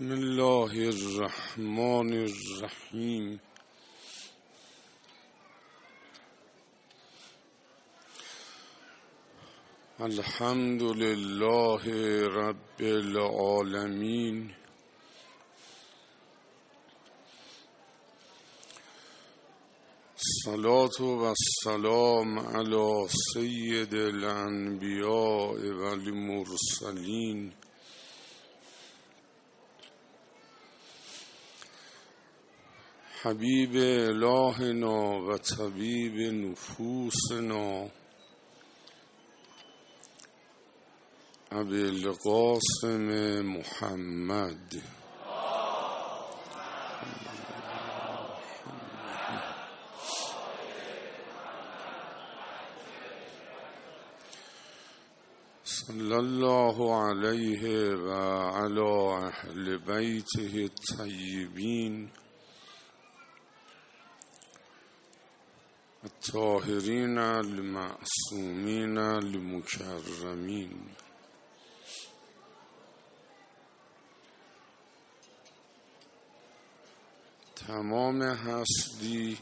بسم الله الرحمن الرحیم. الحمد لله رب العالمین. الصلاة و السلام علی سید الانبیاء و المرسلین حبیب الهنا و طبیب نفوسنا ابی القاسم محمد صلی الله علیه و علی اهل بیته الطیبین الطاهرین المعصومین المکرمین. تمام هستی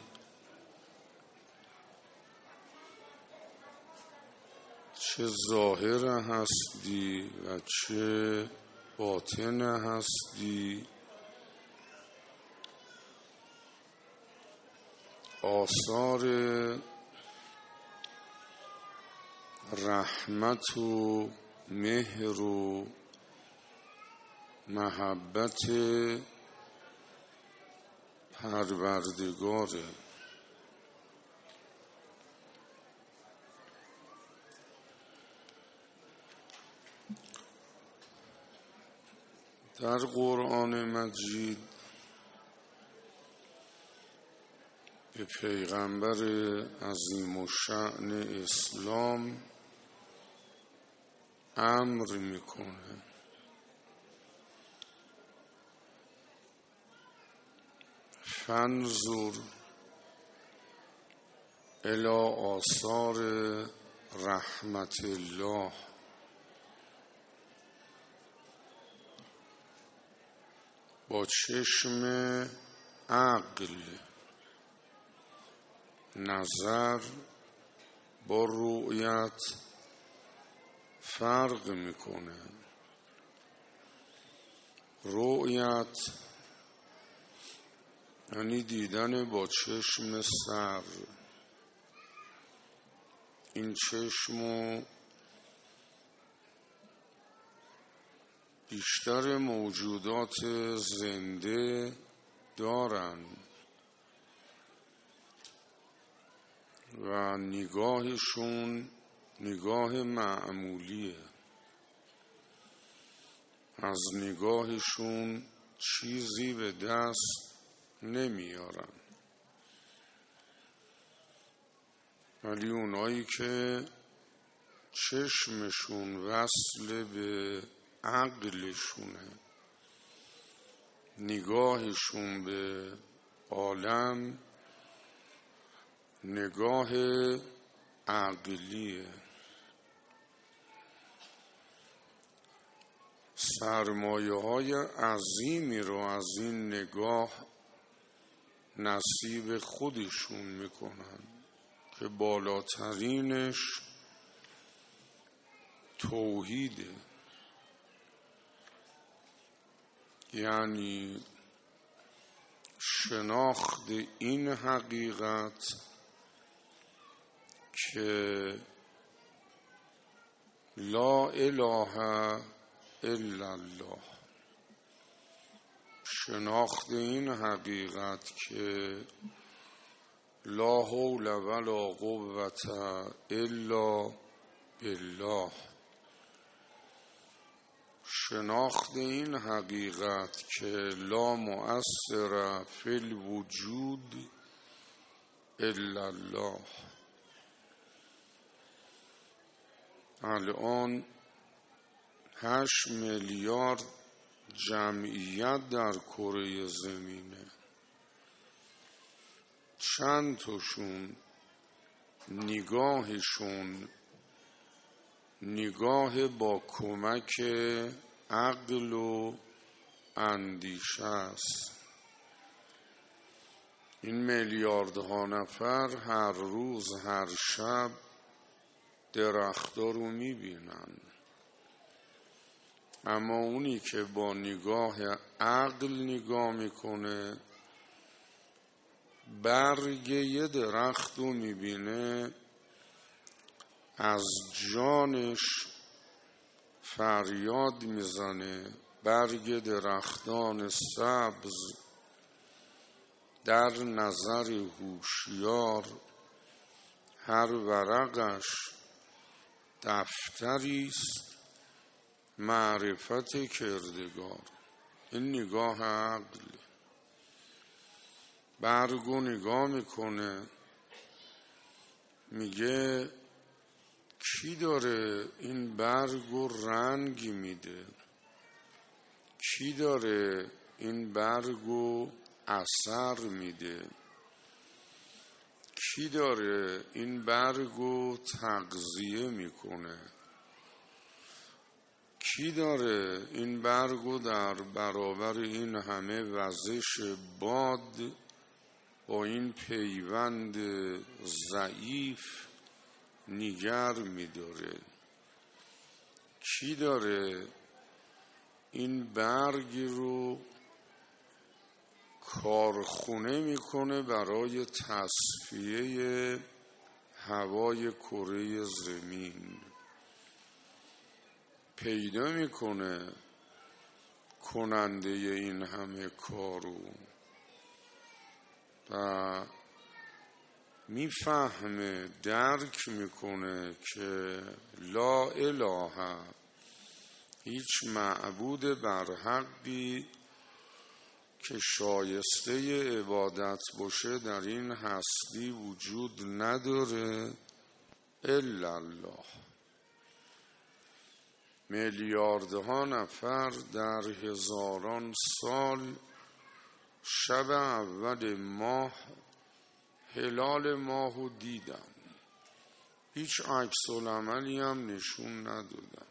چه ظاهر هستی و چه باطن هستی آثار رحمت و مهر و محبت پروردگاره. در قرآن مجید به پیغمبر عظیم الشأن اسلام امر میکنه فانظر الی آثار رحمت الله. با چشم عقل نظر با رؤیت فرق میکنه. رؤیت یعنی دیدن با چشم سر. این چشمو بیشتر موجودات زنده دارن و نگاهشون نگاه معمولیه. از نگاهشون چیزی به دست نمیارن. ولی اونایی که چشمشون وصل به عقلشونه، نگاهشون به عالم نگاه عقلیه. سرمایه های عظیمی رو از این نگاه نصیب خودشون میکنن که بالاترینش توحیده. یعنی شناخت این حقیقت که لا اله الا الله. شناخت این حقیقت که لا حول ولا قوة الا بالله. شناخت این حقیقت که لا مؤثر فی الوجود الا الله. الان 8 میلیارد جمعیت در کره زمینه. چند تاشون نگاهشون نگاه با کمک عقل و اندیشه است. این میلیاردها نفر هر روز هر شب درخت‌ها رو میبینن، اما اونی که با نگاه عقل نگاه میکنه برگ یه درخت رو میبینه، از جانش فریاد میزنه. برگ درختان سبز در نظر هوشیار، هر ورقش دفتریست معرفت کردگار. این نگاه عقل. برگو نگاه میکنه، میگه کی داره این برگو رنگ میده؟ کی داره این برگو اثر میده؟ کی داره این برگو تغذیه میکنه؟ کی داره این برگو در برابر این همه وزش باد با این پیوند ضعیف نگر می‌داره؟ کی داره این برگ رو کارخونه میکنه برای تصفیه هوای کره زمین؟ پیدا میکنه کننده این همه کارو و میفهمه، درک میکنه که لا اله، هیچ معبود برحقی که شایسته عبادت باشه در این هستی وجود نداره الا الله. میلیاردها نفر در هزاران سال شب اول ماه هلال ماهو دیدن، هیچ عکس العملی هم نشون ندادن.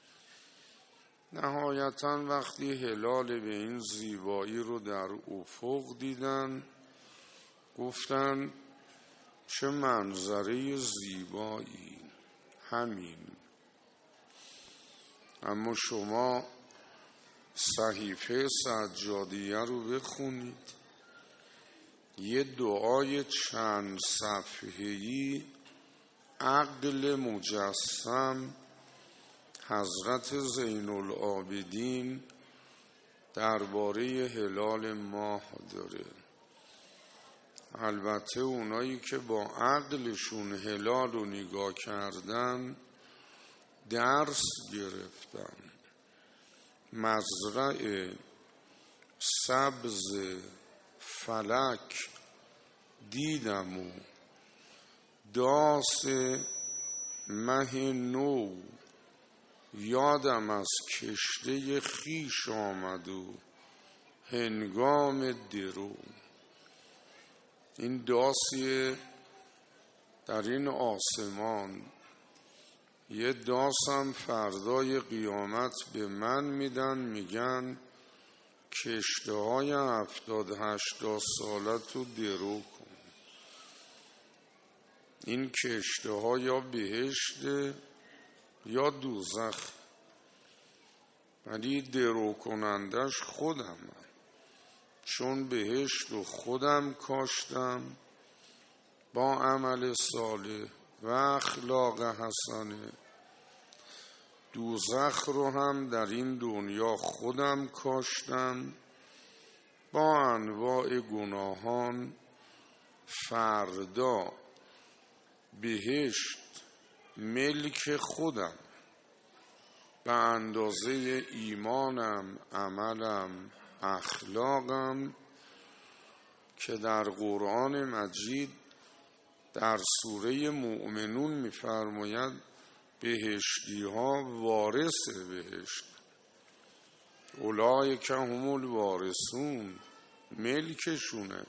نهایتاً وقتی هلال به این زیبایی رو در افق دیدن گفتن چه منظره زیبایی. همین. اما شما صحیفه سجادیه رو بخونید، یه دعای چند صفحه‌ای عقل مجسم حضرت زین العابدین درباره هلال ماه داره. البته اونایی که با عقلشون هلال رو نگاه کردن درس گرفتن. مزرع سبز فلک دیدم و داس مه نو، یادم از کشته خیش آمد و هنگام درو. این داسیه در این آسمان. یه داسم فردای قیامت به من میدن، میگن کشته های 70-80 سالت رو درو کن. این کشته ها یا بهشته یا دوزخ، ولی درو کنندش خودم، چون بهشت رو خودم کاشتم با عمل صالح و اخلاق حسنه. دوزخ رو هم در این دنیا خودم کاشتم با انواع گناهان. فردا بهشت ملک خودم به اندازه ایمانم، عملم، اخلاقم که در قرآن مجید در سوره مؤمنون می‌فرماید بهشتی ها وارث بهشت، اولئک هم الوارثون، ملکشونه،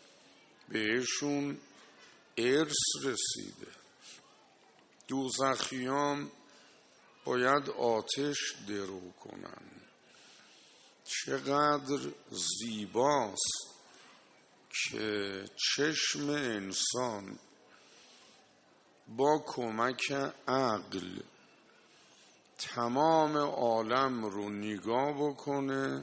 بهشون ارث رسیده. دوزخیام باید آتش درو کنن. چقدر زیباست که چشم انسان با کمک عقل تمام عالم رو نگاه بکنه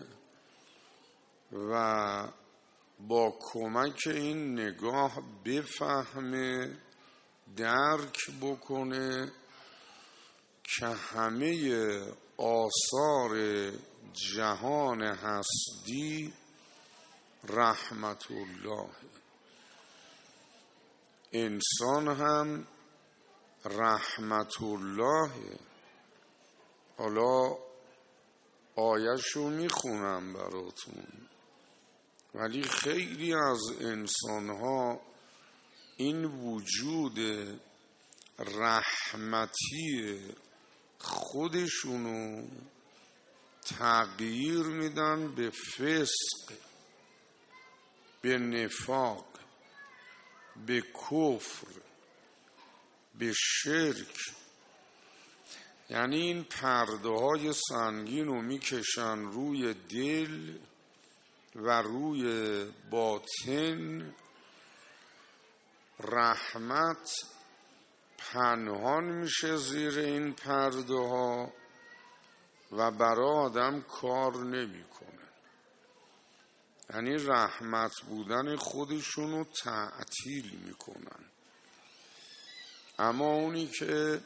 و با کمک این نگاه بفهمه، درک بکنه که همه آثار جهان هستی رحمت الله، انسان هم رحمت الله. حالا آیه‌شو میخونم براتون، ولی خیلی از انسان‌ها این وجود رحمتی خودشونو تغییر میدن به فسق، به نفاق، به کفر، به شرک. یعنی این پرده های سنگین رو میکشن روی دل و روی باطن. رحمت پنهان میشه زیر این پرده ها و برای آدم کار نمیکنه. یعنی رحمت بودن خودشونو تعطیل میکنن. اما اونی که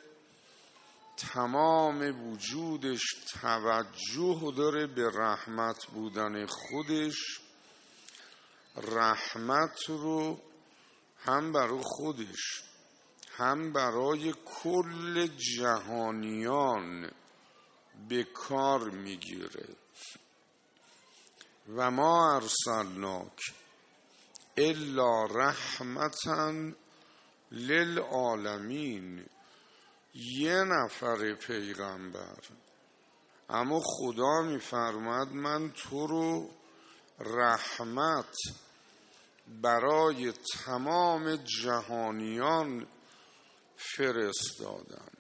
تمام وجودش توجه داره به رحمت بودن خودش، رحمت رو هم برای خودش هم برای کل جهانیان به کار میگیره. و ما ارسلناک الا رحمتا للعالمین. یه نفر پیغمبر، اما خدا میفرماد من تو رو رحمت برای تمام جهانیان فرستادم.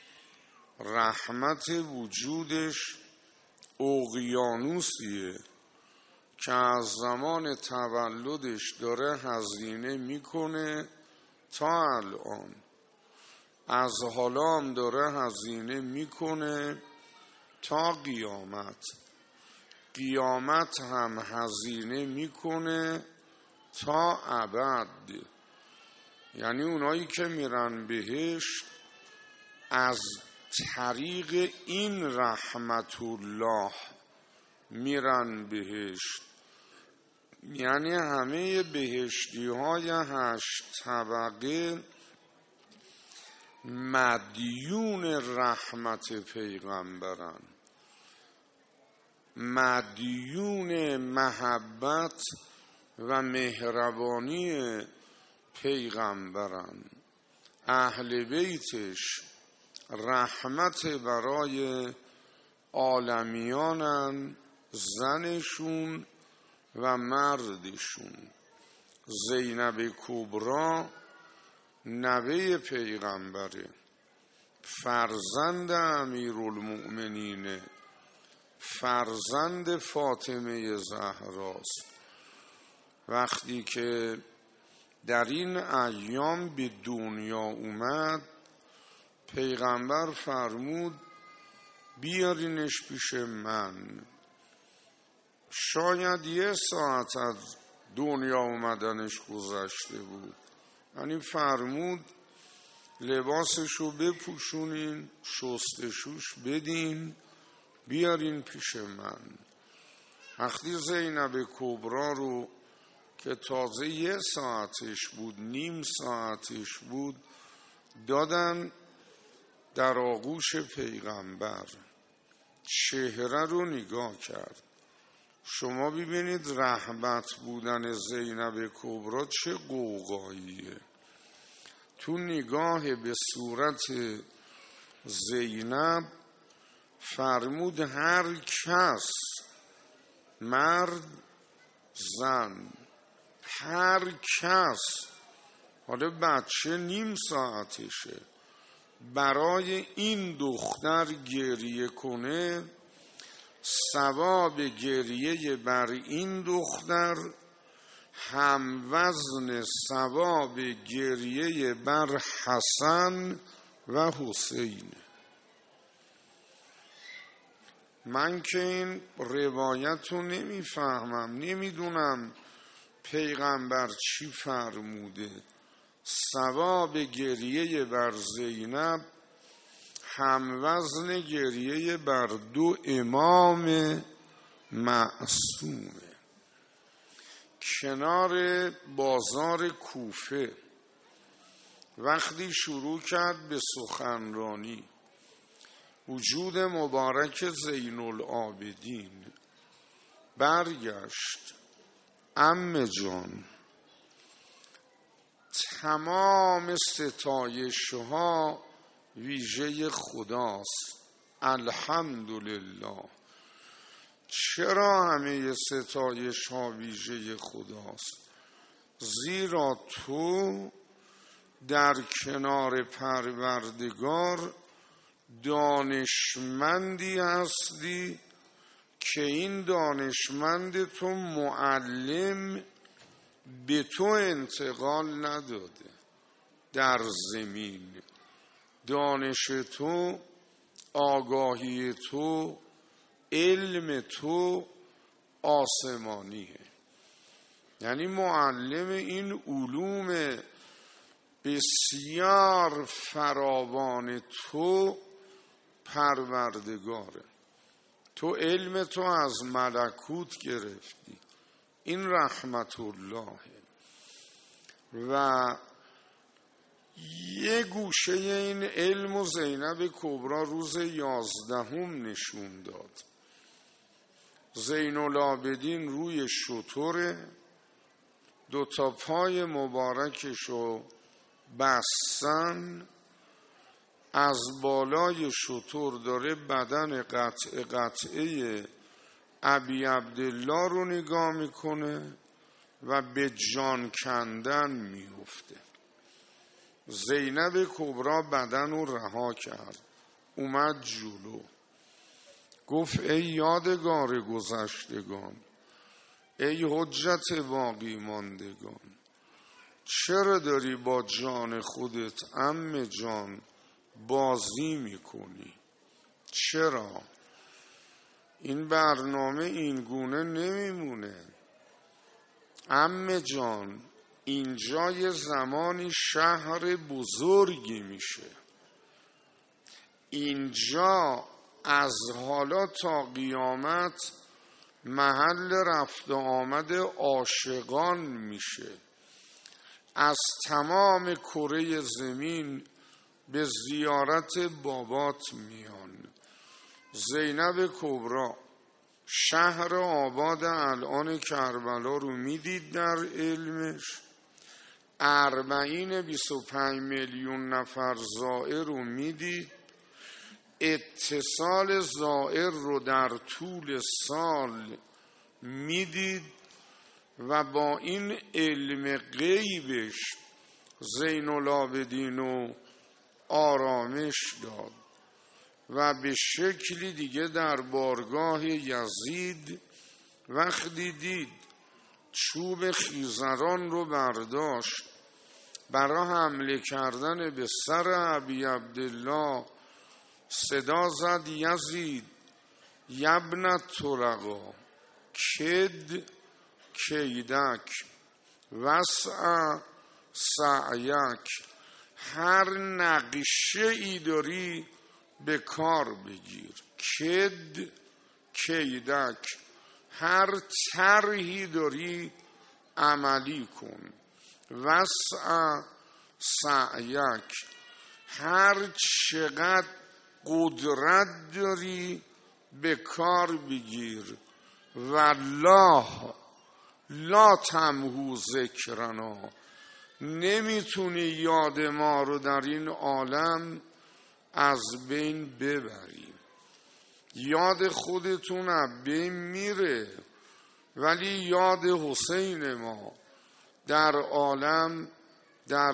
رحمت وجودش اقیانوسیه که از زمان تولدش داره هزینه میکنه تا الان، از حالا هم داره هزینه میکنه تا قیامت. قیامت هم هزینه میکنه تا ابد. یعنی اونایی که میرن بهشت از طریق این رحمت الله میرن بهشت. یعنی همه بهشتی های 8 طبقه مدیون رحمت پیغمبرن، مدیون محبت و مهربانی پیغمبرن. اهل بیتش رحمت برای عالمیانن، زنشون و مردشون. زینب کبرا نوه پیغمبره، فرزند امیرالمؤمنینه، فرزند فاطمه زهراست. وقتی که در این ایام به دنیا اومد، پیغمبر فرمود بیارینش پیش من. شاید 1 ساعت از دنیا اومدنش گذشته بود. یعنی فرمود لباسشو بپوشونین، شستشوش بدین، بیارین پیش من. وقتی زینب کبرا رو که تازه 1 ساعتش بود، نیم ساعتش بود، دادن در آغوش پیغمبر. چهره رو نگاه کرد. شما ببینید رحمت بودن زینب کبرا چه قوقاییه. تو نگاه به صورت زینب فرمود هر کس، مرد زن، هر کس، حالا بچه نیم ساعتشه، برای این دختر گریه کنه ثواب گریه بر این دختر هم وزن ثواب گریه بر حسن و حسین. من که این روایت رو نمیفهمم، نمیدونم پیغمبر چی فرموده. ثواب گریه بر زینب هم وزن گریه بر دو امام معصومه. کنار بازار کوفه وقتی شروع کرد به سخنرانی وجود مبارک زین العابدین، برگشت: عمه جان، تمام ستایش‌ها ویژه خداست، الحمدلله. چرا همه ستایش‌ها ویژه خداست؟ زیرا تو در کنار پروردگار دانشمندی هستی که این دانشمند تو معلم به تو انتقال نداده در زمین. دانش تو، آگاهی تو، علم تو آسمانیه. یعنی معلم این علوم بسیار فراوان تو پروردگاره. تو علم تو از ملکوت گرفتی، این رحمت الله. و یه گوشه این علم و زینب کبرا روز 11 نشون داد. زین العابدین روی شتره، 2 پای مبارکشو بستن، از بالای شتر داره بدن قطعه ابی عبدالله رو نگاه میکنه و به جان کندن میفته. زینب کبرا بدن رو رها کرد، اومد جلو، گفت: ای یادگار گذشتگان، ای حجت باقی ماندگان، چرا داری با جان خودت عمه جان بازی میکنی؟ چرا؟ این برنامه این گونه نمیمونه. عمه جان، اینجا یه زمانی شهر بزرگی میشه. اینجا از حالا تا قیامت محل رفت و آمد عاشقان میشه. از تمام کره زمین به زیارت بابات میان. زینب کبرا شهر آباد الان کربلا رو میدید در علمش، 25 میلیون نفر زائر رو میدید، اتصال زائر رو در طول سال میدید و با این علم غیبش زین العابدین رو آرامش داد و به شکلی دیگه در بارگاه یزید وقتی دید چوب خیزران رو برداشت برای حمله کردن به سر ابی عبدالله، صدا زد: یزید یبن طرقا کد کیدک وسع سعیک. هر نقشه ای داری به کار بگیر، کد کیدک، هر طرحی داری عملی کن، وسع سعیک، هر چقدر قدرت داری به کار بگیر. والله لا تمحو ذکرنا، نمیتونی یاد ما رو در این عالم از بین ببری. یاد خودتون از بین میره ولی یاد حسین ما در عالم، در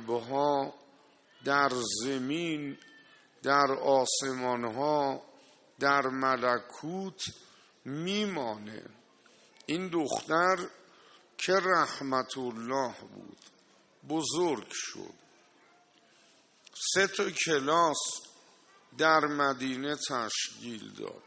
قلبها، در زمین، در آسمانها در ملکوت میمانه. این دختر که رحمت الله بود بزرگ شد، 3 کلاس در مدینه تشکیل داد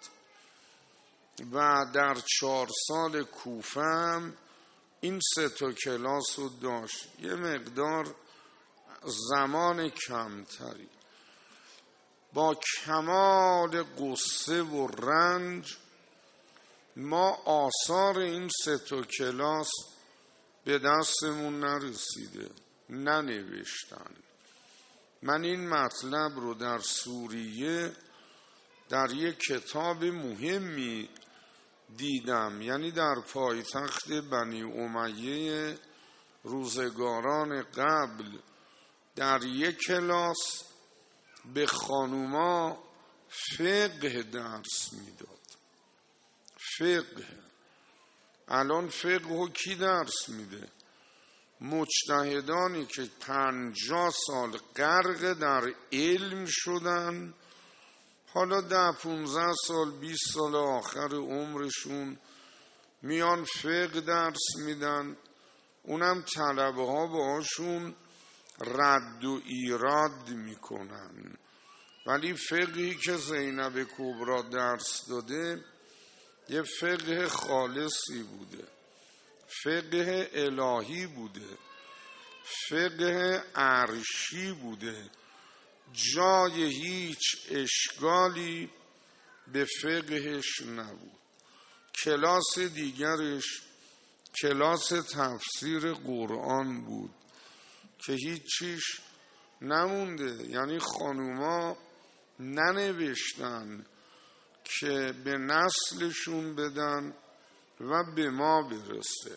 و در 4 سال کوفه هم این 3 کلاس رو داشت، یه مقدار زمان کمتری. با کمال غصه و رنج ما آثار این 3 کلاس به دستمون نرسیده، ننوشتن. من این مطلب رو در سوریه در یک کتاب مهمی دیدم، یعنی در پایتخت بنی امیه روزگاران قبل در یک کلاس به خانوما فقه درس میداد. فقه. الان فقه رو کی درس میده؟ مجتهدانی که 50 سال غرق در علم شدن، حالا 10-15 سال 20 سال آخر عمرشون میان فقه درس میدن، اونم طلبه ها باهاشون رد و ایراد میکنن. ولی فقهی که زینب کبرا درس داده یه فقه خالصی بوده، فقه الهی بوده، فقه عرشی بوده، جای هیچ اشکالی به فقهش نبود. کلاس دیگرش کلاس تفسیر قرآن بود که هیچیش نمونده، یعنی خانوما ننوشتن که به نسلشون بدن و به ما برسه.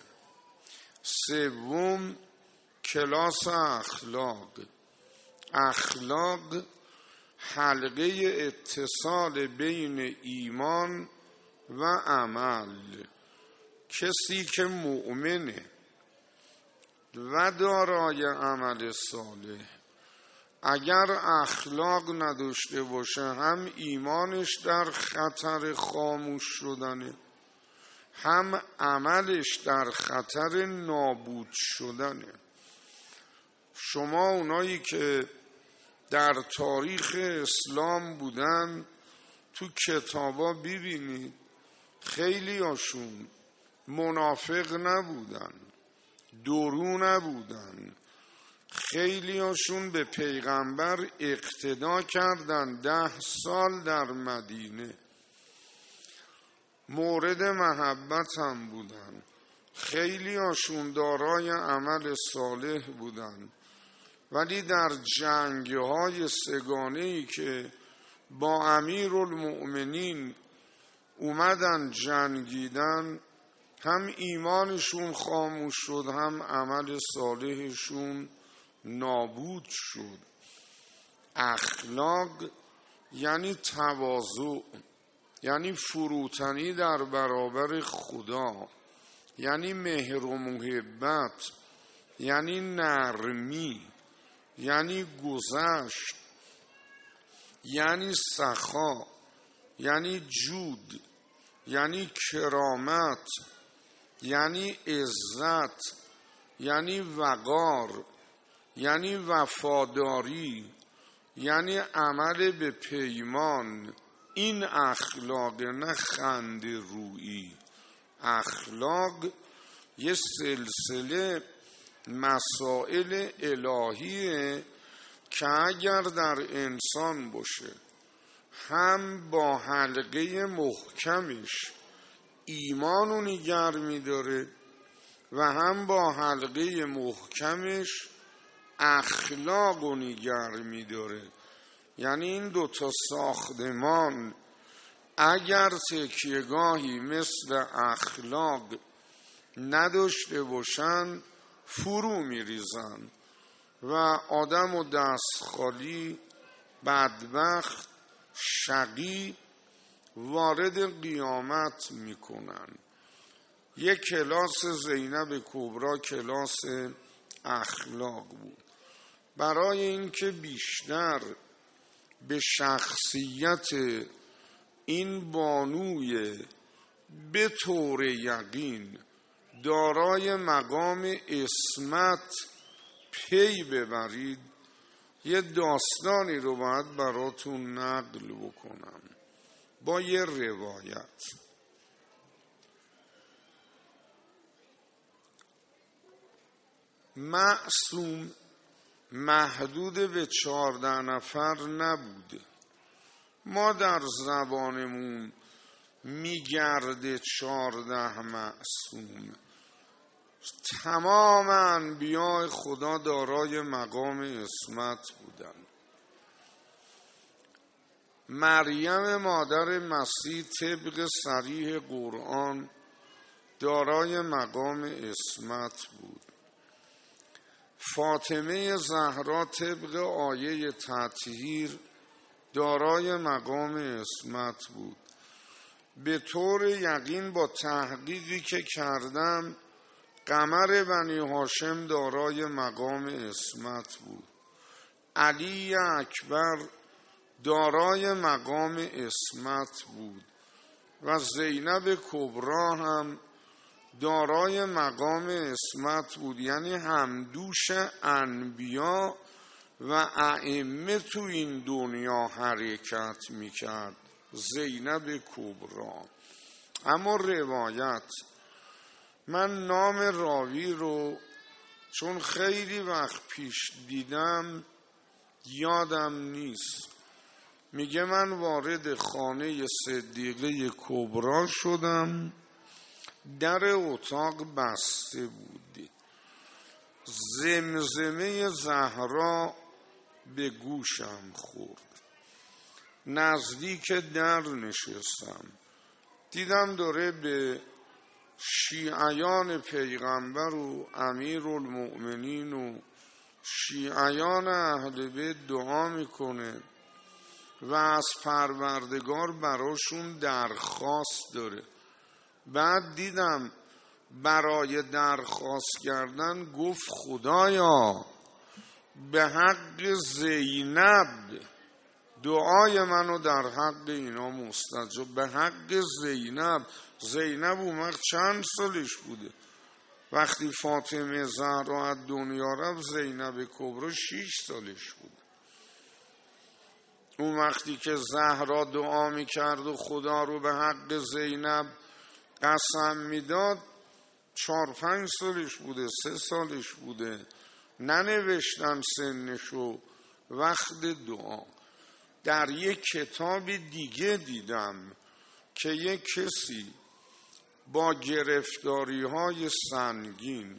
3 کلاس اخلاق. اخلاق حلقه اتصال بین ایمان و عمل. کسی که مؤمنه و دارای عمل صالح اگر اخلاق نداشته باشه، هم ایمانش در خطر خاموش شدنه، هم عملش در خطر نابود شدنه. شما اونایی که در تاریخ اسلام بودن تو کتابا ببینید، خیلی هاشون منافق نبودن، درو نبودن، خیلی هاشون به پیغمبر اقتدا کردن، 10 سال در مدینه مورد محبت هم بودن، خیلی هاشون دارای عمل صالح بودن. ولی در جنگ‌های سگانه‌ای که با امیرالمؤمنین اومدن جنگیدن، هم ایمانشون خاموش شد، هم عمل صالحشون نابود شد. اخلاق یعنی تواضع، یعنی فروتنی در برابر خدا، یعنی مهر و محبت، یعنی نرمی، یعنی گذشت، یعنی سخا، یعنی جود، یعنی کرامت، یعنی عزت، یعنی وقار، یعنی وفاداری، یعنی عمل به پیمان. این اخلاق، نه خنده رویی. اخلاق یه سلسله مسائل الهیه که اگر در انسان باشه، هم با حلقه محکمش ایمانو نگر می‌داره و هم با حلقه محکمش اخلاقو نگر می‌داره. یعنی این 2 ساختمان اگر تکیهگاهی مثل اخلاق نداشته باشن فرو میریزن و آدم و دست خالی، بدبخت، شقی وارد قیامت میکنن. یک کلاس زینب کبرا کلاس اخلاق بود. برای اینکه بیشتر به شخصیت این بانوی به طور یقین دارای مقام عصمت پی ببرید، یه داستانی رو باید براتون نقل بکنم با یه روایت. معصوم محدود به 14 نفر نبوده. ما در زبانمون میگرده 14 معصوم. تمام انبیاء خدا دارای مقام عصمت بودن. مریم مادر مسیح طبق صریح قرآن دارای مقام عصمت بود. فاطمه زهرا طبق آیه تطهیر دارای مقام عصمت بود. به طور یقین با تحقیقی که کردم قمر بنی هاشم دارای مقام عصمت بود. علی اکبر دارای مقام عصمت بود و زینب کبری هم دارای مقام عصمت بود. یعنی همدوش انبیا و ائمه تو این دنیا حرکت میکرد زینب کبری. اما روایت، من نام راوی رو چون خیلی وقت پیش دیدم یادم نیست، میگه من وارد خانه صدیقه کبری شدم، در اتاق بسته بود، زمزمه زهرا به گوشم خورد، نزدیک در نشستم، دیدم داره به شیعیان پیغمبر و امیرالمؤمنین و شیعیان اهل بیت دعا میکنه و از پروردگار براشون درخواست داره. بعد دیدم برای درخواست کردن گفت خدایا به حق زینب دعای منو در حق اینا مستجاب. به حق زینب. زینب اومد چند سالش بوده وقتی فاطمه زهرا از دنیا رفت؟ زینب کبری 6 سالش بود. اون وقتی که زهرا دعا میکرد و خدا رو به حق زینب قسم میداد 4-5 سالش بوده، 3 سالش بوده. ننوشتن سنشو وقت دعا. در یک کتاب دیگه دیدم که یک کسی با گرفتاری‌های سنگین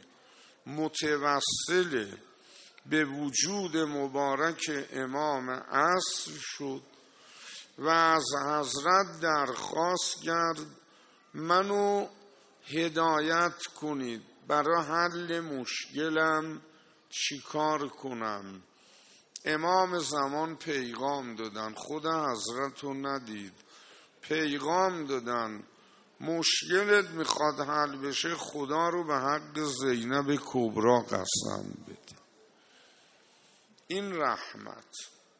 متوسل به وجود مبارک امام عصر شد و از حضرت درخواست کرد منو هدایت کنید، برای حل مشکلم چیکار کنم؟ امام زمان پیغام دادن، خود حضرت رو ندید، پیغام دادن مشکلت میخواد حل بشه خدا رو به حق زینب کبری قسم بده. این رحمت.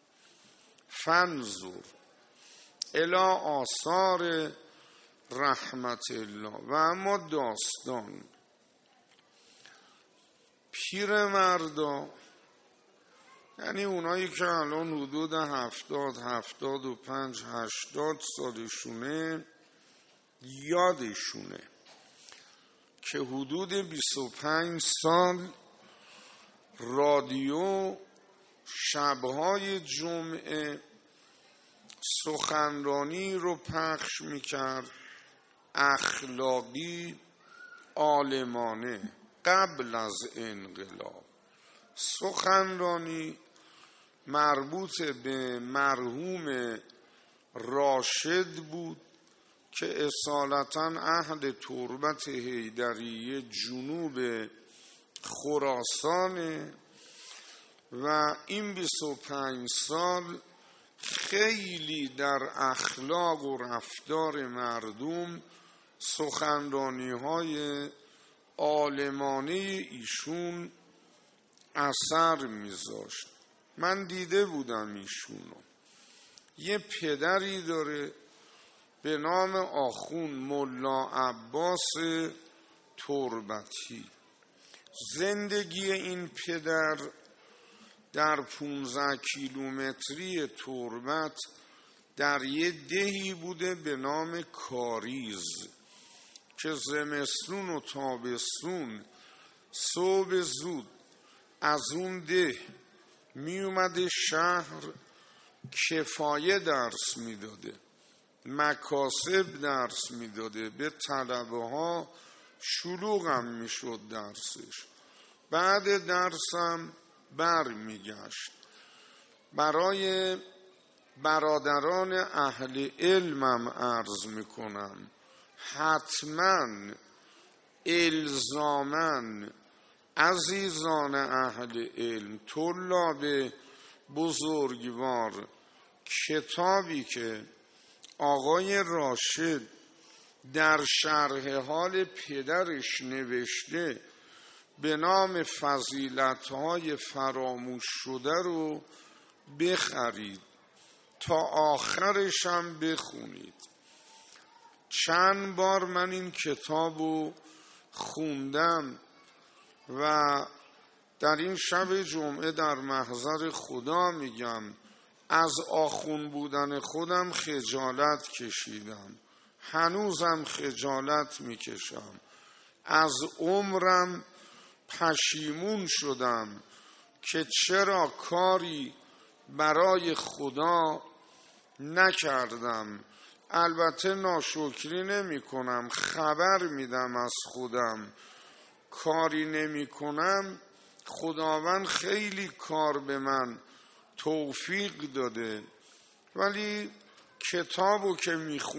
فانظر الی آثار رحمت الله. و اما داستان پیرمردا، یعنی اونایی که الان حدود 70 75 80 سالشونه، یادشونه که حدود 25 سال رادیو شبهای جمعه سخنرانی رو پخش میکرد، اخلاقی عالمانه، قبل از انقلاب. سخنرانی مربوط به مرحوم راشد بود که اصالتاً اهل تربت حیدریه جنوب خراسانه و این 25 سال خیلی در اخلاق و رفتار مردم سخنرانی‌های عالمانه ایشون اثر میذاشت. من دیده بودم ایشونو. یه پدری داره به نام آخوند ملا عباس تربتی. زندگی این پدر در 15 کیلومتری تربت در یه دهی بوده به نام کاریز که زمستون و تابستون صبح زود از اون ده می اومده شهر، کفایه درس میداده، مکاسب درس میداده، به طلبه ها شلوغ هم میشد درسش. بعد درسم بر میگشت. برای برادران اهل علمم عرض میکنم، حتما الزاماً عزیزان اهل علم، طلاب بزرگوار، کتابی که آقای راشد در شرح حال پدرش نوشته به نام فضیلت‌های فراموش شده رو بخرید، تا آخرش هم بخونید. چند بار من این کتاب رو خوندم و در این شب جمعه در محضر خدا میگم از آخوند بودن خودم خجالت کشیدم، هنوزم خجالت میکشم، از عمرم پشیمون شدم که چرا کاری برای خدا نکردم. البته ناشکری نمی کنم، خبر میدم از خودم، کاری نمی کنم. خداوند خیلی کار به من توفیق داده، ولی کتابو که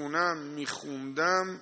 میخوندم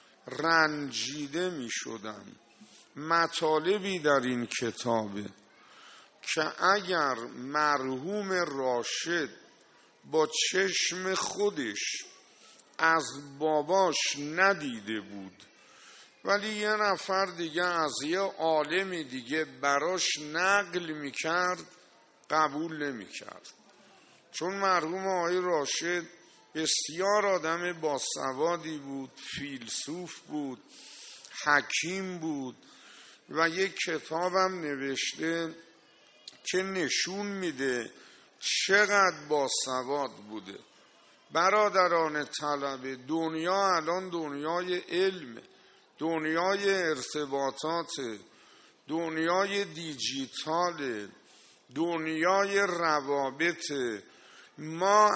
رنجیده میشدم. مطالبی در این کتابه که اگر مرحوم راشد با چشم خودش از باباش ندیده بود، ولی یه نفر دیگه از یه عالم دیگه براش نقل میکرد، قبول نمیکرد. چون مرحوم آقای راشد بسیار آدم باسوادی بود، فیلسوف بود، حکیم بود و یک کتابم نوشته که نشون میده چقدر باسواد بوده. برادران طلبه، دنیا الان دنیای علم، دنیای ارتباطات، دنیای دیجیتال، دنیای روابط. ما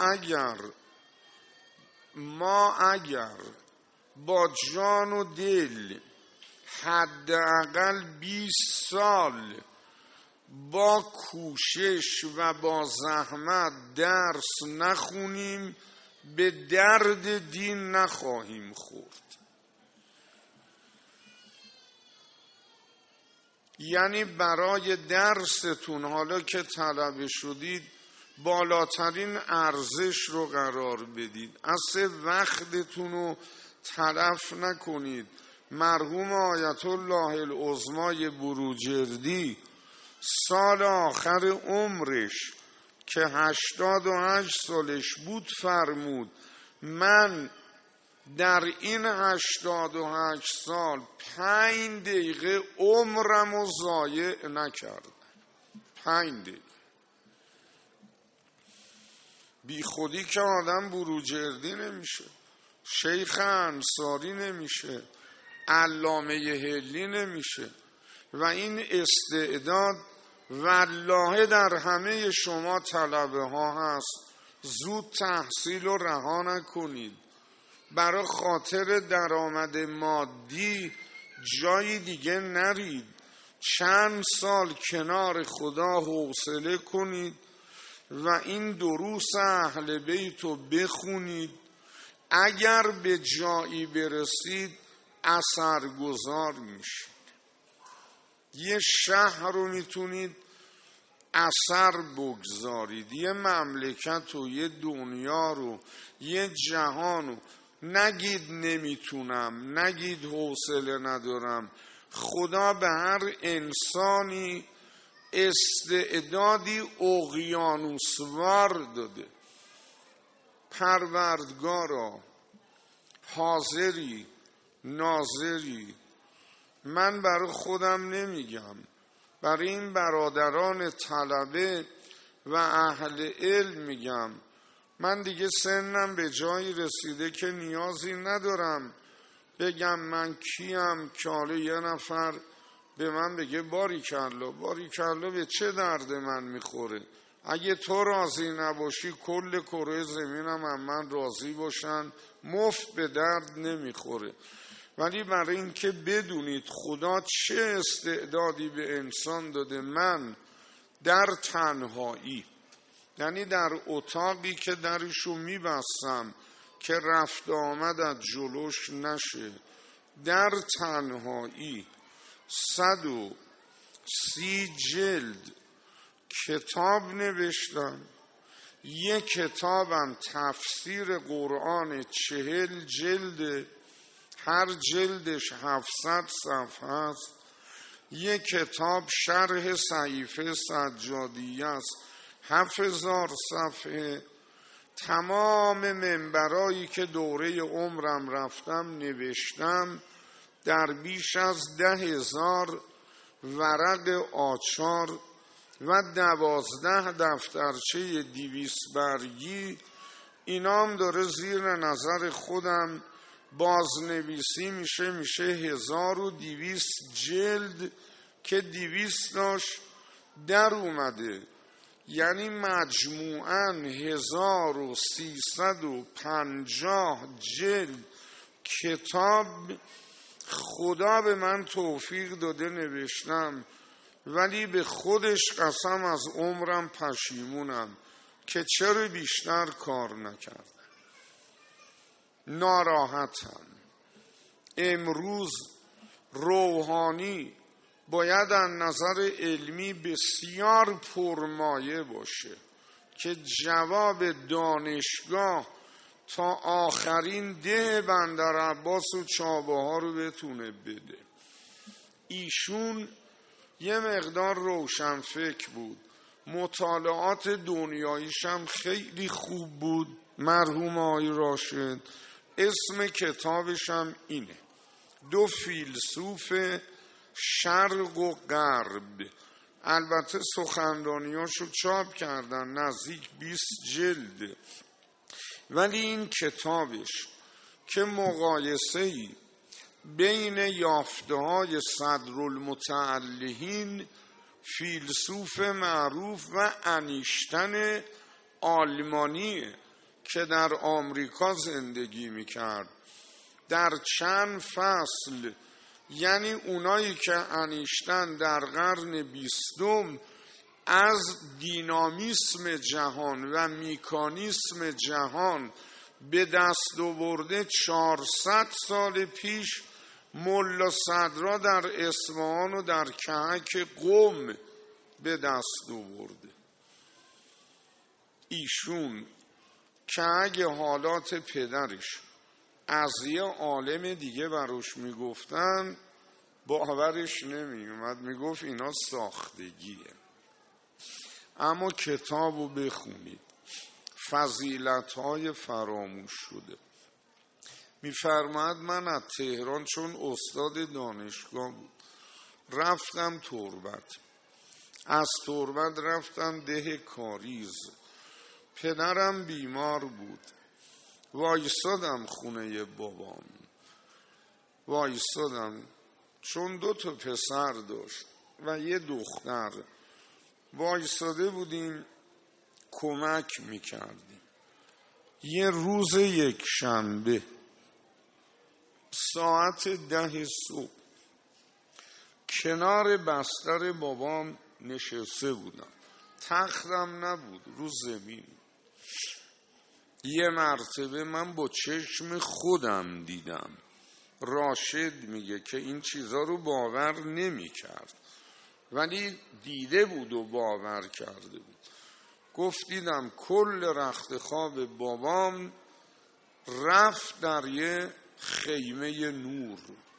اگر با جان و دل حداقل 20 سال با کوشش و با زحمت درس نخونیم، به درد دین نخواهیم خورد. یعنی برای درستون حالا که طلبه شدید بالاترین ارزش رو قرار بدید، اصلا وقتتون رو تلف نکنید. مرحوم آیت الله العظمای بروجردی سال آخر عمرش که 88 سالش بود فرمود من در این 88 سال 5 دقیقه عمرم رو ضایع نکردم. 5 دقیقه. بی خودی که آدم بروجردی نمیشه، شیخ انصاری نمیشه، علامه حلی نمیشه. و این استعداد والله در همه شما طلبه ها هست. زود تحصیل رو رها نکنید. برای خاطر درآمد مادی جای دیگه نرید. چند سال کنار خدا حوصله کنید و این دروس اهل بیت رو بخونید. اگر به جایی برسید اثرگذار میشید. یه شهر رو میتونید اثر بگذارید، یه مملکت و یه دنیا رو، یه جهان رو. نگید نمیتونم، نگید حوصله ندارم. خدا به هر انسانی استعدادی اقیانوسوار داده. پروردگارا حاضری ناظری. من برای خودم نمیگم، برای این برادران طلبه و اهل علم میگم. من دیگه سنم به جایی رسیده که نیازی ندارم بگم من کیم که حالا یه نفر به من بگه باریکلا. باریکلا به چه درد من میخوره؟ اگه تو راضی نباشی کل کره زمینم هم من راضی باشن، مفت به درد نمیخوره. ولی برای این که بدونید خدا چه استعدادی به انسان داده، من در تنهایی، یعنی در اتاقی که درشو میبستم که رفت آمد از جلوش نشه، در تنهایی 130 جلد کتاب نوشتم. یک کتابم تفسیر قرآن 40 جلد، هر جلدش 700 صفحه است. یک کتاب شرح صحیفه سجادیه است 7000 صفحه. تمام منبرایی که دوره عمرم رفتم نوشتم در بیش از 10,000 ورق آچار و 12 دفترچه 200 برگی. اینام داره زیر نظر خودم بازنویسی میشه 1200 جلد که 200 تاش در اومده، یعنی مجموعاً 1350 جلد کتاب خدا به من توفیق داده نوشتم. ولی به خودش قسم از عمرم پشیمونم که چرا بیشتر کار نکردم. ناراحتم. امروز روحانی باید از نظر علمی بسیار پرمایه باشه که جواب دانشگاه تا آخرین ده بندر عباس و چابه ها رو بتونه بده. ایشون یه مقدار روشن فکر بود، مطالعات دنیاییش هم خیلی خوب بود، مرحوم آقای راشد. اسم کتابش هم اینه، 2 فیلسوف شرق و غرب. البته سخنرانیاشو چاپ کردن، نزدیک 20 جلده. ولی این کتابش که مقایسه‌ای بین یافته‌های صدرالمتعلهین، فیلسوف معروف، و انیشتن آلمانی که در آمریکا زندگی میکرد، در چند فصل، یعنی اونایی که انیشتن در قرن 20 از دینامیسم جهان و میکانیسم جهان به دست آورده، 400 سال پیش ملا صدرا در اصفهان و در کهک قم به دست آورده. ایشون که اگه حالات پدرش از یه عالم دیگه براش میگفتن باورش نمیومد، میگفت اینا ساختگیه. اما کتابو بخونید، فضیلت‌های فراموش شده. میفرماید من از تهران، چون استاد دانشگاه بود، رفتم تربت، از تربت رفتم ده کاریز، پدرم بیمار بود، وایسادم خونه بابام، وایسادم چون 2 پسر داشت و یه دختر، وایساده بودیم کمک میکردیم. یه روز یک شنبه ساعت 10 صبح کنار بستر بابام نشسته بودم، تختم نبود، رو زمین. یه مرتبه من با چشم خودم دیدم، راشد میگه که این چیزا رو باور نمی کرد ولی دیده بود و باور کرده بود. گفت دیدم کل رخت خواب بابام رفت در یه خیمه نور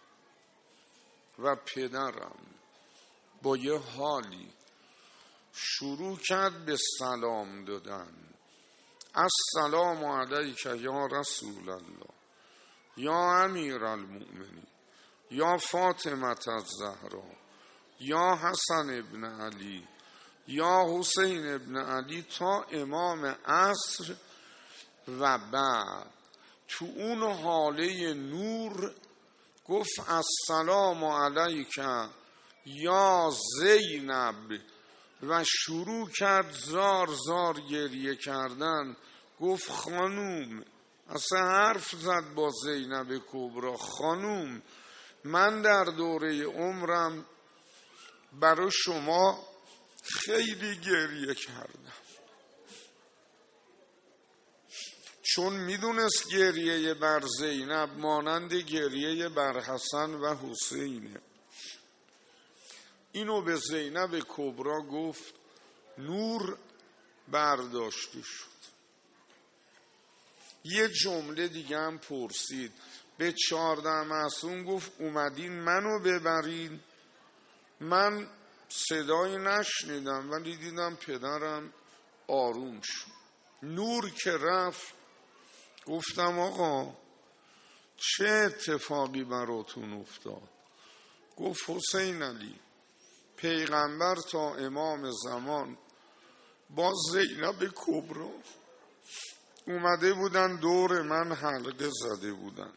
و پدرم با یه حالی شروع کرد به سلام دادن. السلام علیک یا رسول الله یا امیرالمؤمنین، یا فاطمه الزهرا، یا حسن ابن علی، یا حسین ابن علی تا امام عصر و بعد. تو اون حاله نور گفت السلام علیک یا زینب و شروع کرد زار زار گریه کردن. گفت خانوم، اصلا حرف زد با زینب کبرا، خانوم من در دوره عمرم برای شما خیلی گریه کردم، چون میدونست گریه بر زینب مانند گریه بر حسن و حسینه. اینو به زینب کبرا گفت، نور برداشته شد. یه جمله دیگه هم پرسید، به 14 معصوم گفت اومدین منو ببرین؟ من صدایی نشنیدم ولی دیدم پدرم آروم شد. نور که رفت گفتم آقا چه اتفاقی براتون افتاد؟ گفت حسین علی پیغمبر تا امام زمان با زینب کبرا اومده بودن دور من حلقه زده بودن.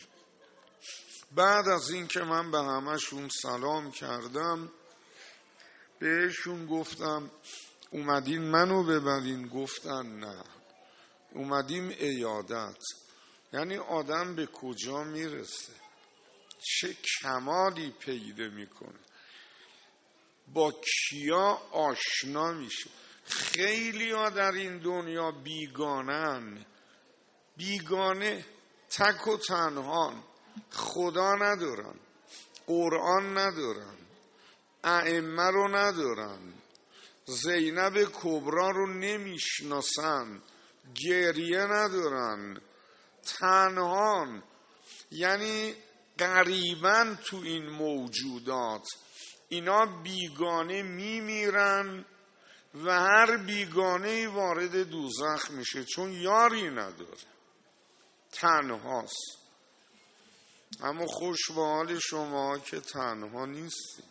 بعد از این که من به همشون سلام کردم بهشون گفتم اومدین منو ببرین؟ گفتن نه، اومدیم عیادت. یعنی آدم به کجا میرسه، چه کمالی پیدا میکنه، با کیا آشنا میشه. خیلی ها در این دنیا بیگانن، بیگانه، تک و تنهان، خدا ندارن، قرآن ندارن، ائمه رو ندارن، زینب کبرا رو نمیشناسن، گریه ندارن، تنهان. یعنی غریبن تو این موجودات. اینا بیگانه میمیرن و هر بیگانه وارد دوزخ میشه، چون یاری نداره، تنهاست. اما خوش به حال شما که تنها نیستی.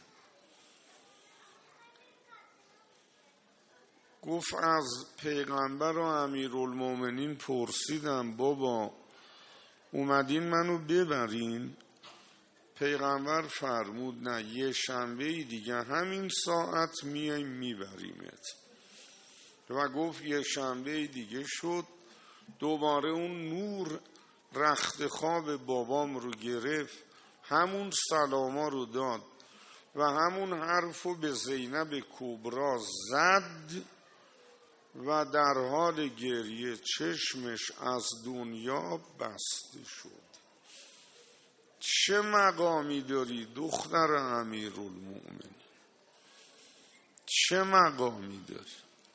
گفت از پیغمبر و امیرالمومنین پرسیدم بابا اومدین منو ببرین؟ پیغمبر فرمود نه، یه شنبه دیگه همین ساعت میایم میبریمت. و گفت یه شنبه دیگه شد، دوباره اون نور رخت خواب بابام رو گرفت، همون سلاما رو داد و همون حرفو به زینب کبرا زد و در حال گریه چشمش از دنیا بسته شد. چه مقامی داری دختر امیرالمؤمنین، چه مقامی داری؟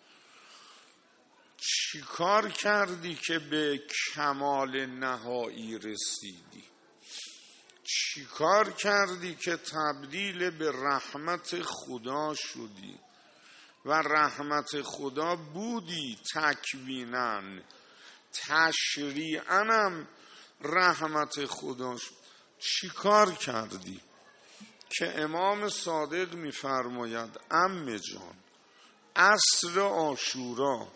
چی کار کردی که به کمال نهایی رسیدی؟ چی کار کردی که تبدیل به رحمت خدا شدی؟ و رحمت خدا بودی تکویناً، تشریعاً هم رحمت خدا شد. چی کار کردی که امام صادق میفرماید عمه جان عصر عاشورا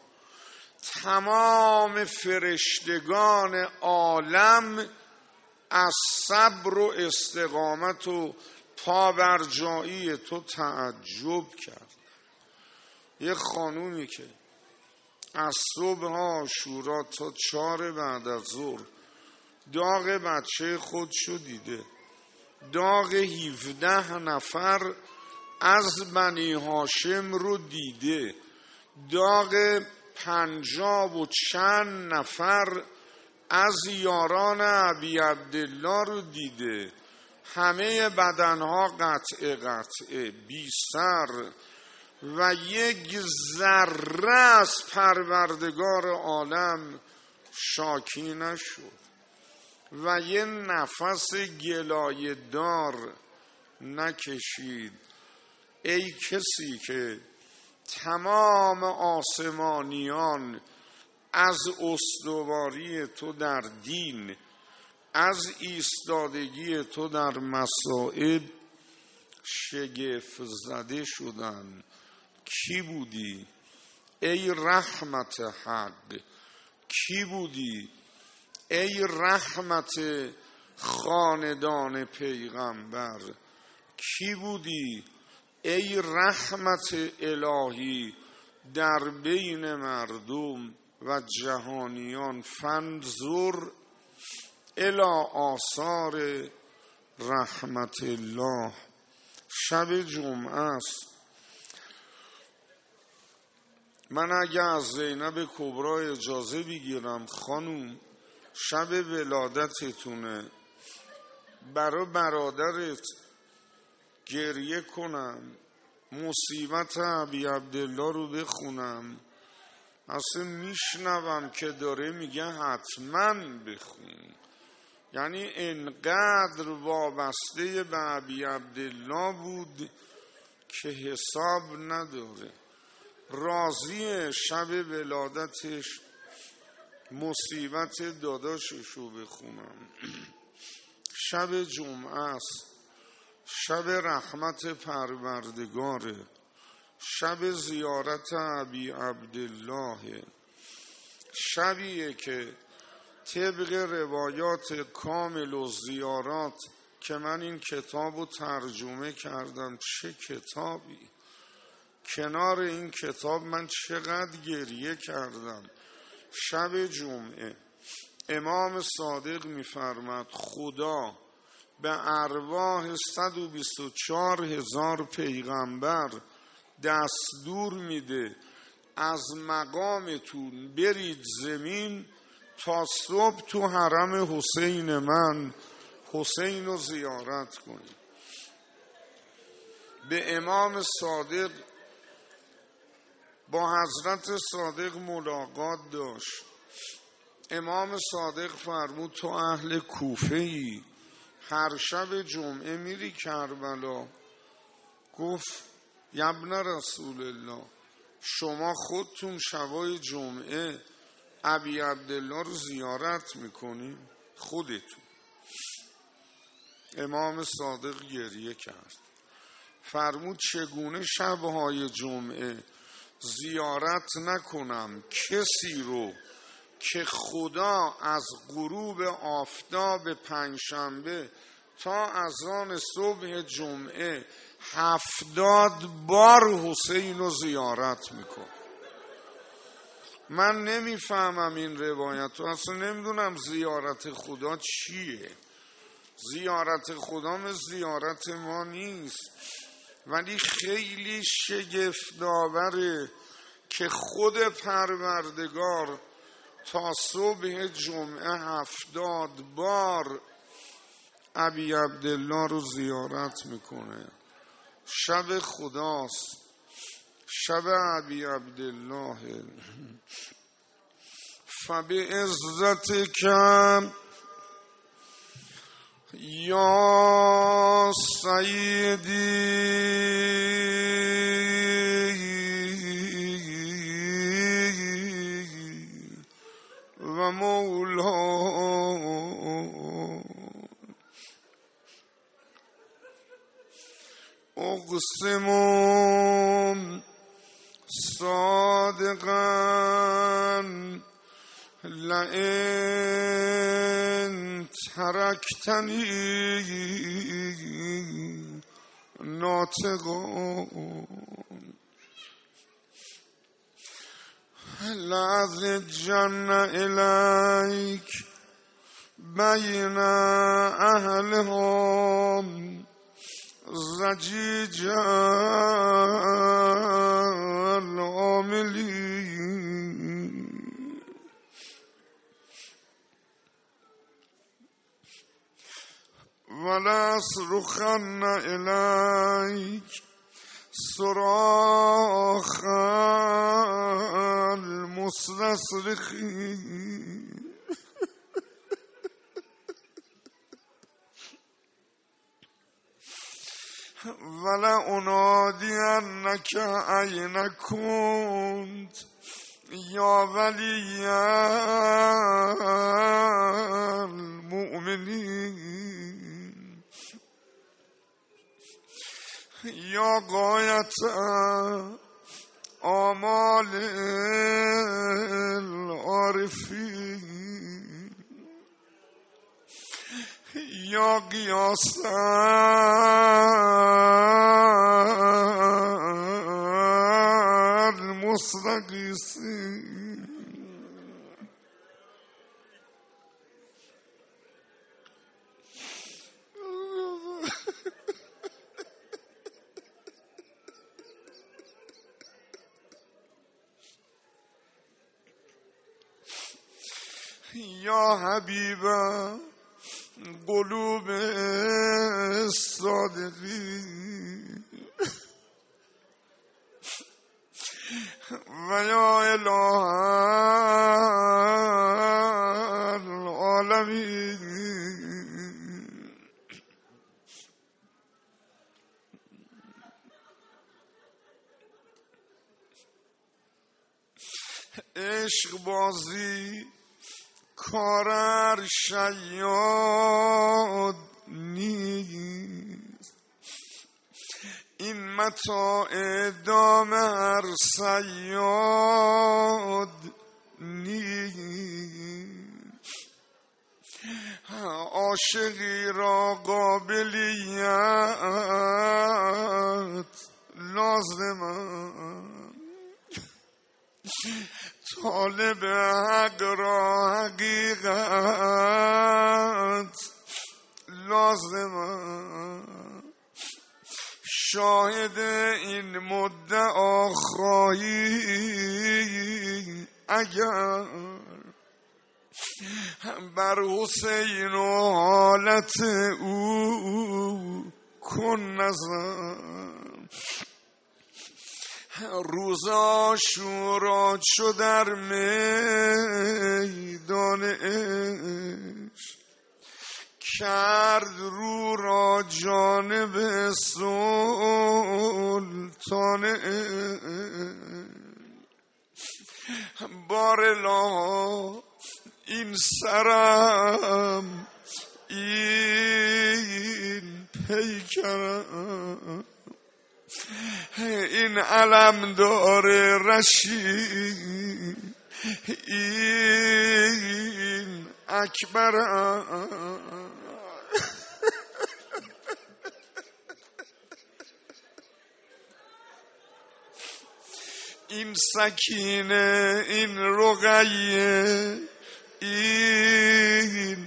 تمام فرشتگان عالم از صبر و استقامت و پابرجایی تو تعجب کرد. یه خانومی که از صبح عاشورا تا 4 بعد از ظهر داغ بچه خودشو دیده، داغ 17 نفر از بنی هاشم رو دیده، داغ 50 و چند نفر از یاران ابی عبدالله رو دیده، همه بدنها قطعه قطعه بی سر و یک ذره از پروردگار عالم شاکی نشد و یه نفس گلایه دار نکشید. ای کسی که تمام آسمانیان از استواری تو در دین، از ایستادگی تو در مصائب شگفت زده شدن. کی بودی ای رحمت حق؟ کی بودی ای رحمت خاندان پیغمبر؟ کی بودی ای رحمت الهی در بین مردم و جهانیان؟ فانظر الی آثار رحمت الله. شب جمعه است. من اگه از زینب کبرا اجازه بگیرم، خانوم شب ولادتتونه، برای برادرت گریه کنم، مصیبت ابی عبدالله رو بخونم، اصلا میشنوم که داره میگه حتما بخون. یعنی انقدر وابسته به ابی عبدالله بود که حساب نداره. راضی شب ولادتش مصیبت داداششو بخونم. شب جمعه است، شب رحمت پروردگاره، شب زیارت ابی عبدالله، شبیه که طبق روایات کامل و زیارات که من این کتابو ترجمه کردم. چه کتابی! کنار این کتاب من چقدر گریه کردم. شب جمعه امام صادق می‌فرماد خدا به ارواح 124,000 پیغمبر دستور میده از مقامتون برید زمین تا صبح تو حرم حسین من حسین رو زیارت کنید. به امام صادق با حضرت صادق ملاقات داشت. امام صادق فرمود تو اهل کوفه ای، هر شب جمعه میری کربلا؟ گفت یبن رسول الله شما خودتون شبای جمعه ابی عبدالله رو زیارت میکنین؟ خودتون. امام صادق گریه کرد، فرمود چگونه شبهای جمعه زیارت نکنم کسی رو که خدا از غروب آفتاب پنجشنبه تا اذان صبح جمعه 70 بار حسین رو زیارت میکنه. من نمیفهمم این روایت رو، اصلا نمیدونم زیارت خدا چیه. زیارت خدا مثل زیارت ما نیست، ولی خیلی شگفت‌آوره که خود پروردگار تا صبح جمعه 70 بار ابی عبدالله رو زیارت میکنه. شب خداست، شب ابی عبدالله. فبعزتک یا سیدی و مولا اقسم صادقا لئن ترکتنی ناطقا لأزجن الیک بین اهلها زجیجا العاملین. ولأصرخن الیک صراخ المستصرخین. ولأنادینک این کنت یا ولی المؤمنین یا غایت آمال العارفین یا قیاس المستغیثین یا حبیب قلوب الصادقین و یا اله العالمین عشق بازی کار شیاد نیست، این متاع دام هر صیاد نیست. عاشقی را قابلیت لازم طالب حق را حقیقت لازم شاهد این مدعا خواهی اگر بر حسین و حالت او کن نظر. روز عاشورا چو در میدان عشق کرد رو را جانب سلطان عشق. بارلا این سرم این پیکرم این علمدار رشید این اکبرم این سکینه این رقیه این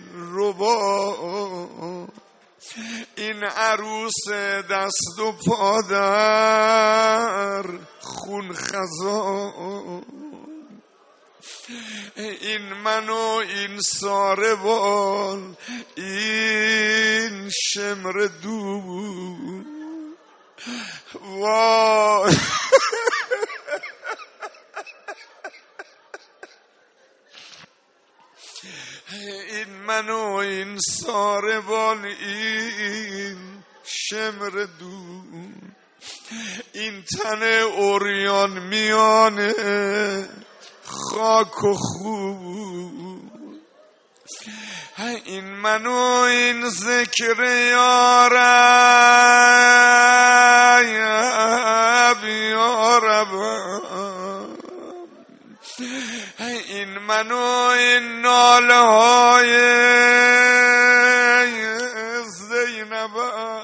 ربا این عروس دست و پا در خون خزان این من و این ساربان این شمر دو وای این من و این ساربان این شمر دون این تن اوریان میانه خاک و خون این من و این ذکر یارب یارب این من و این ناله های زینب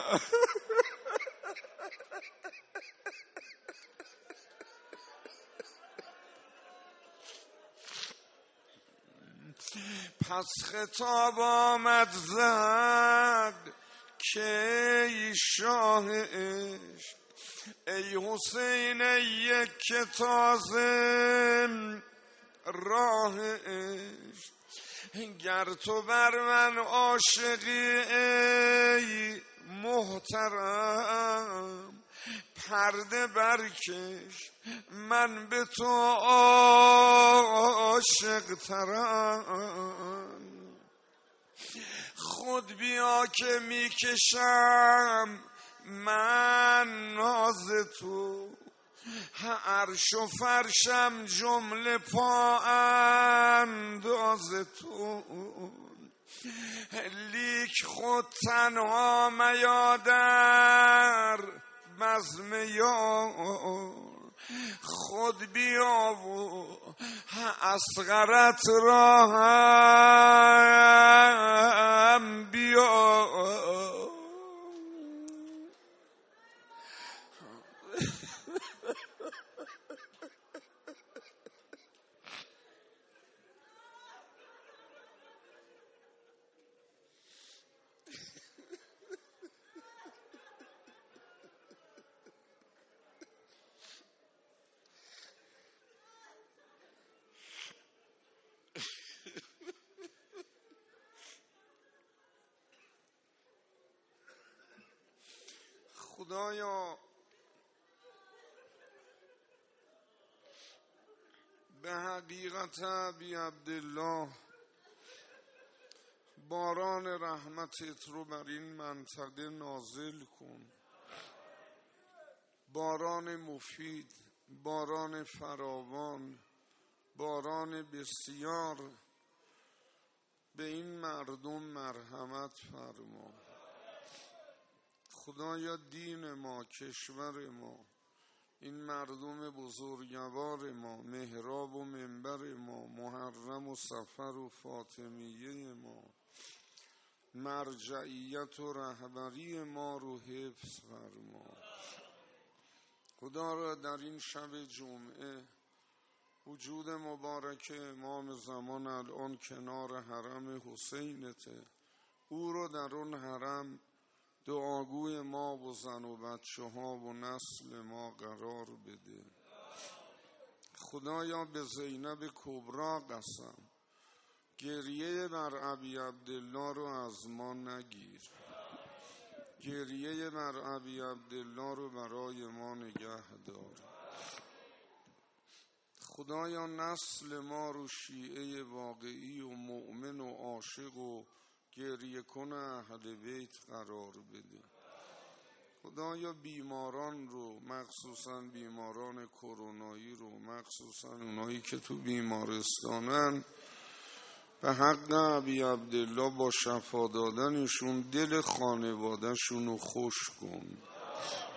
پس خطاب آمد زد که ای شاه عشق ای حسین یک که تازه راه عشق گر تو بر من عاشقی ای محترم پرده برکش من به تو عاشق ترم خود بیا که میکشم من ناز تو عرش و فرشم جمله پا انداز تو لیک خود تنها میادر بزم یار، خود بیا و اصغرت را هم بیا. خدایا به حقیقت ابی عبدالله باران رحمتت رو بر این منطقه نازل کن، باران مفید، باران فراوان، باران بسیار. به این مردم مرحمت فرما. خدایا دین ما، کشور ما، این مردم بزرگوار ما، محراب و منبر ما، محرم و صفر و فاطمیه ما، مرجعیت و رهبری ما رو حفظ فرما. خدا را در این شب جمعه وجود مبارک امام زمان الان کنار حرم حسینته، او رو در اون حرم دعاگوی ما و زن و بچه ها و نسل ما قرار بده. خدایا به زینب کبرا قسم، گریه بر ابی عبدالله رو از ما نگیر، گریه بر ابی عبدالله رو برای ما نگه دار. خدایا نسل ما رو شیعه واقعی و مؤمن و عاشق و گریه کن اهل بیت قرار بده. خدایا بیماران رو، مخصوصا بیماران کرونایی رو، مخصوصا اونایی که تو بیمارستانن، به حق ابی عبدالله با شفا دادنشون دل خانوادهشون رو خوش کن.